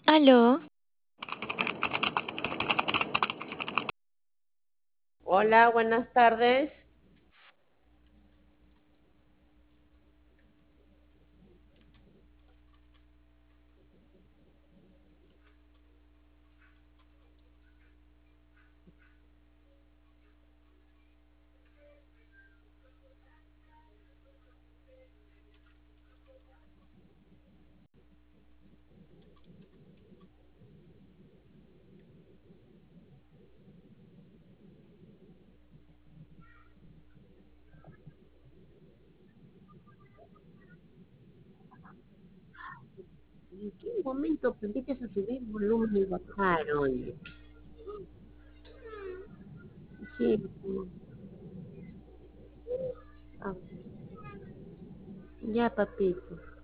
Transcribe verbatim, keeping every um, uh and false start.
Aló, Hola, buenas tardes. ¿En qué momento aprendiste a subir volumen y bajar, oye? Sí, como- ah, ya, papito.